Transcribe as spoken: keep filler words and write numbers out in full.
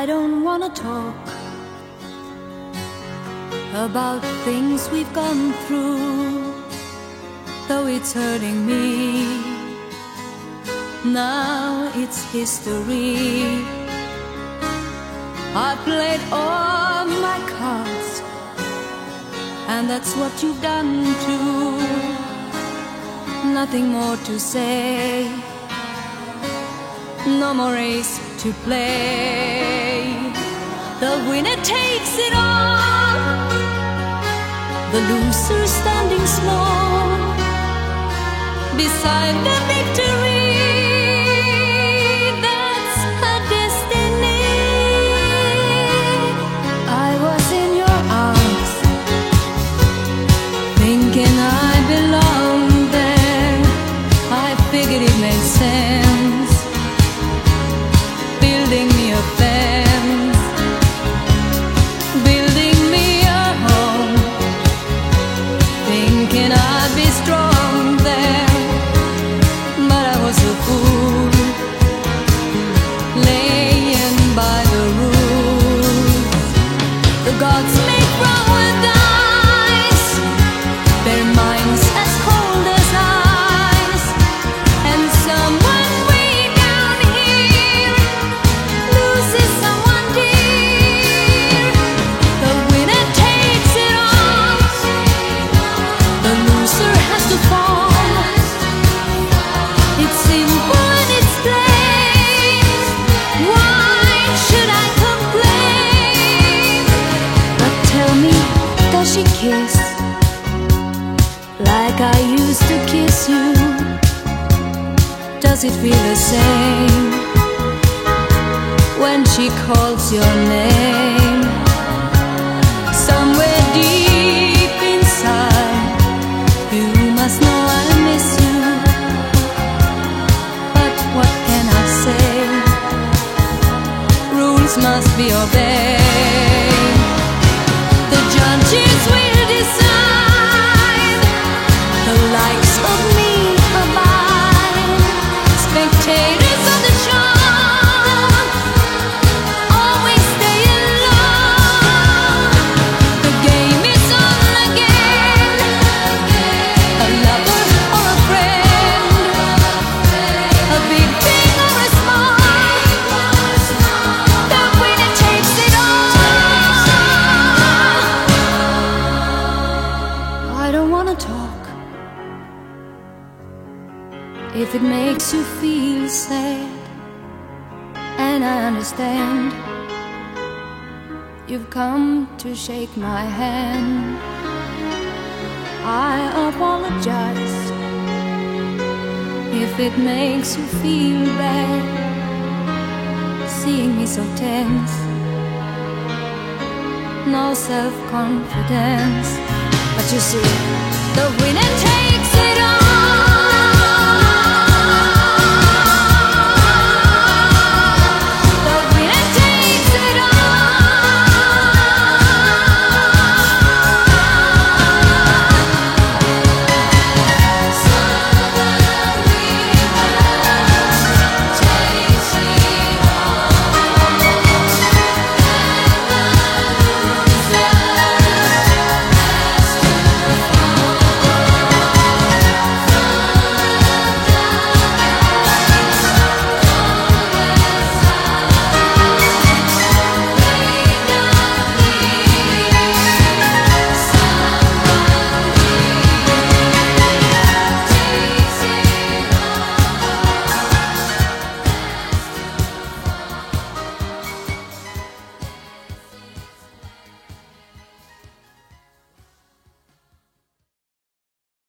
don't wanna talk about things we've gone through, though it's hurting me. Now it's history. I played all my cards, and that's what you've done too. Nothing more to say, no more race to play. The winner takes it all, the loser standing small beside the victory. That's her destiny. I was in your arms, thinking I belonged there. I figured it made sense, building me a fence, building me a home, thinking I'd be strong there. But I was a fool, laying by the rules. The gods make wrong with ice, their minds as cold as ice. And someone way down here loses someone dear. The winner takes it all, the loser has to fall. It's simple and it's plain. Why should I complain? But tell me, does she kiss like I used to kiss you? Does it feel the same when she calls your name? Somewhere deep inside, you must know I miss you. But what can I say? Rules must be obeyed. The judges will decide, the likes of me abide. Spectators of the show always stay alone. The game is on again, a lover or a friend, a big thing or a small, the winner takes it all. I don't wanna talk if it makes you feel sad, and I understand. You've come to shake my hand. I apologize if it makes you feel bad, seeing me so tense, no self-confidence. But you see, the winner